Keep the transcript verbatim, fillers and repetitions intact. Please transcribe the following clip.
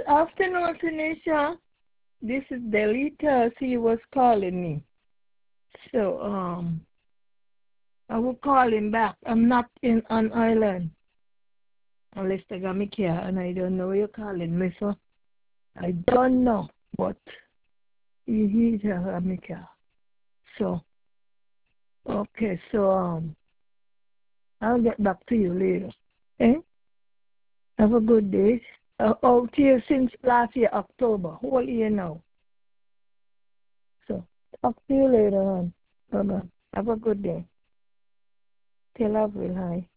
afternoon, Tanisha. This is Delita. She was calling me. So, um, I will call him back. I'm not in an island unless they got me here, and I don't know where you're calling me, so I don't know, but he he got me here. So, okay, so um, I'll get back to you later. Eh? Have a good day. Uh, out here since last year, October, whole year now. So, talk to you later on. Bye-bye. Have a good day. Tell Avril hi.